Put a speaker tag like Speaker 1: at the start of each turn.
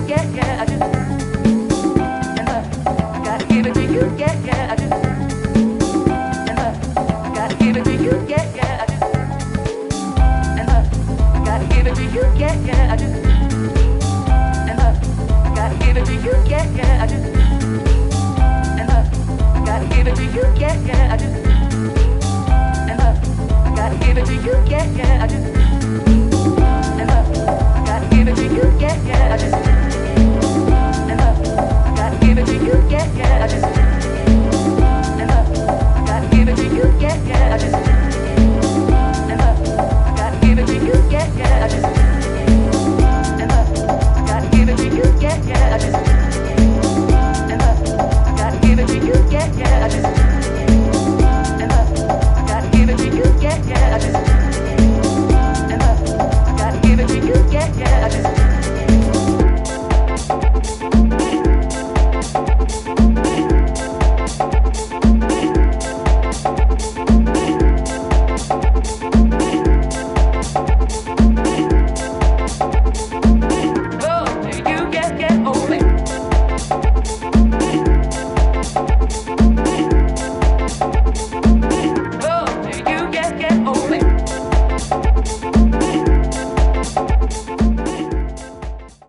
Speaker 1: yeah, yeah, I do. And I gotta give it to you, yeah, yeah, I do. And I gotta give it to you, yeah, yeah, I do. And I gotta give it to you, yeah, yeah, I do. And I gotta give it to you, yeah, yeah, I do. And I gotta give it to you, yeah, yeah, I do. And I gotta give it to you, yeah, yeah, I do.